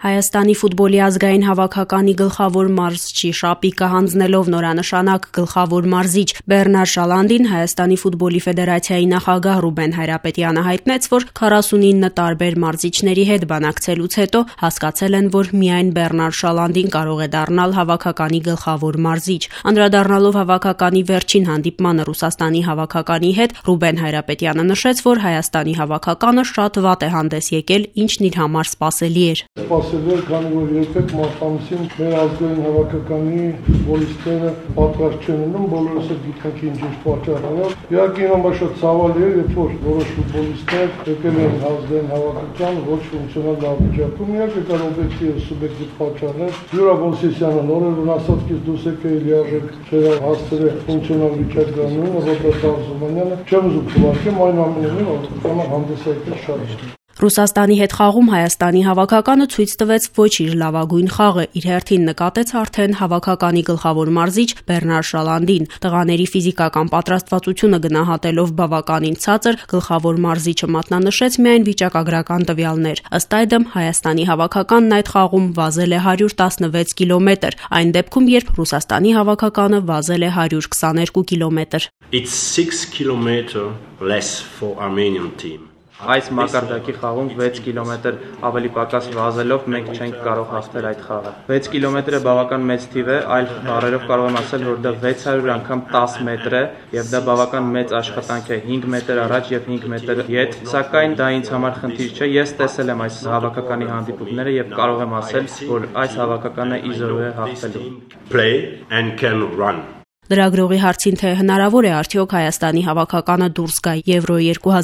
Հայաստանի ֆուտբոլի ազգային հավաքականի գլխավոր մարզչի շապիկը հանձնելով նորանշանակ գլխավոր մարզիչ Բեռնար Շալանդին Հայաստանի ֆուտբոլի ֆեդերացիայի նախագահ Ռուբեն Հայրապետյանը հայտնեց, որ 49 տարբեր մարզիչների հետ բանակցելուց հետո հասկացել են, որ միայն Բեռնար Շալանդին կարող է դառնալ հավաքականի գլխավոր մարզիչ։ Անդրադառնալով հավաքականի վերջին հանդիպմանը Ռուսաստանի հավաքականի հետ, Ռուբեն Հայրապետյանը նշեց, որ Հայաստանի հավաքականը շատ վատ է հանդես եկել, ինչն իր համար սպասելի էր։ Քանի որ երբեք մարտամսին մեր ազգային հավաքականի ֆուտբոլիստները պատրաստ չեն լինում, բոլորս էլ գիտենք ինչ պատճառով։ Իհարկե ինձ շատ ցավալի է, երբ որ որոշ ֆուտբոլիստներ եկել են ազգային հավաքական ոչ ֆունկցիոնալ վիճակում, իհարկե կան օբյեկտիվ եւ սուբյեկտիվ պատճառներ։ Յուրա Բոնսիսյանը նորեր ունասածքից դուրս եկել լիարժեք հասցրել ֆունկցիոնալ վիճակ գնում, Ռոբերտ Արզումանյանը չեմ ուզում փոխարկեմ, այնուամենայնիվ հավաքականը հանդես եկել շատ։ Ռուսաստանի հետ խաղում Հայաստանի հավաքականը ցույց տվեց ոչ իր լավագույն խաղը, իր հերթին նկատեց արդեն հավաքականի գլխավոր մարզիչ Բեռնար Շալանդին։ Տղաների ֆիզիկական պատրաստվածությունը գնահատելով բավականին ցածր, գլխավոր մարզիչը մատնանշեց միայն վիճակագրական տվյալներ։ Ըստ այդմ Հայաստանի հավաքականն այդ խաղում վազել է 116 կիլոմետր, այն դեպքում, երբ Ռուսաստանի հավաքականը վազել է 122 կիլոմետր։ It's 6 kilometer less for Armenian team. Այս մակարդակի խաղում 6 կիլոմետր ավելի պակաս վազելով մենք չենք կարող հաղթել այդ խաղը։ 6 կիլոմետրը բավական մեծ թիվ է, այլ բառերով կարող եմ ասել, որ դա 600 անգամ 10 մետր է եւ դա բավական մեծ աշխատանք է, 5 մետր առաջ եւ 5 մետր ետ, սակայն դա ինձ համար խնդիր չէ։ Ես տեսել եմ այս հավաքականի հանդիպումները եւ կարող եմ ասել, որ այս հավաքականը իզորու է հաղթելու։ Play and can run. Լրագրողի հարցին, թե հնարավոր է արդյոք Հայաստանի հավաքականը դուրս գա Եվրո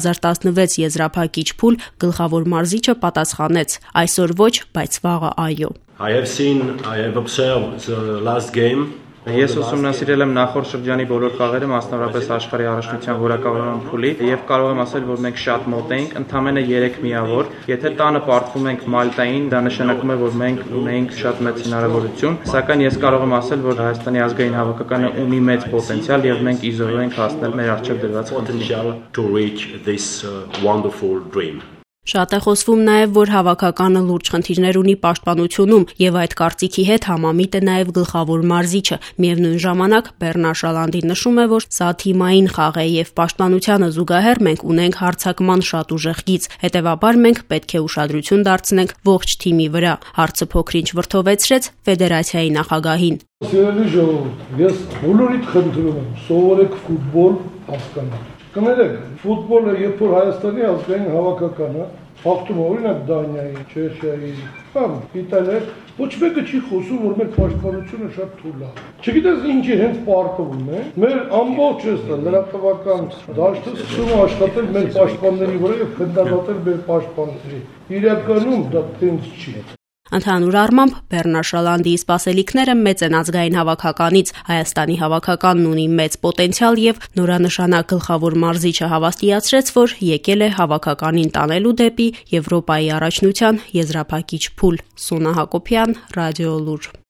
2016 եզրափակիչ փուլ, գլխավոր մարզիչը պատասխանեց. այսօր ոչ, բայց վաղը այո։ I have observed the last game. Ես ուսումնասիրել եմ նախորդ շրջանի բոլոր խաղերը, մասնավորապես աշխարհի առաջնության որակավորման փուլի, եւ կարող եմ ասել, որ մենք շատ մոտ ենք, ընդամենը 3 միավոր։ Եթե տանը պարտվում ենք Մալտային, դա նշանակում է, որ մենք ունենք շատ մեծ հնարավորություն, սակայն ես կարող եմ ասել, որ Հայաստանի ազգային հավաքականը ունի մեծ պոտենցիալ եւ մենք իզորու ենք հասնել մեր առջեւ դրված խնդրին։ Շատ է խոսվում նաև, որ հավաքականը լուրջ խնդիրներ ունի պաշտպանությունում եւ այդ կարծիքի հետ համամիտ է նաև գլխավոր մարզիչը։ Միևնույն ժամանակ Բեռնար Շալանդին նշում է, որ սա թիմային խաղ է եւ պաշտպանությանը զուգահեռ մենք ունենք հարձակման շատ ուժեղ գիծ։ Հետեւաբար մենք պետք է ուշադրություն դարձնենք ողջ թիմի վրա։ Հարցը փոքրինչ վրդովեցրեց ֆեդերացիայի նախագահին։ Սիրելի ժողովուրդ, ես բոլորիդ խնդրում եմ, սովորեք ֆուտբոլ հասկանալ։ Կներեք, ֆուտբոլը, երբ որ Հայաստանի ազգային հավաքականը հաղթում է օրինակ Դանիայի, Չեխիայի, կամ Իտալիայի, ոչ մեկը չի խոսում, որ մեր պաշտպանությունը շատ թույլ է։ Չգիտես ինչի հենց պարտվում է, մեր ամբողջ լրատվական դաշտը սկսում է աշխատել մեր պաշտպանների վրա եւ քննադատել մեր պաշտպանների։ Իրականում դա տենց չի։ Ընդհանուր առմամբ Բեռնար Շալանդիի սպասելիքները մեծ են ազգային հավաքականից։ Հայաստանի հավաքականն ունի մեծ պոտենցիալ եւ նորանշանակ գլխավոր մարզիչը հավաստիացրեց, որ եկել է հավաքականին տանելու դեպի Եվրոպայի առաջնության եզրափակիչ փուլ։ Սունա Հակոբյան, Ռադիոլուր։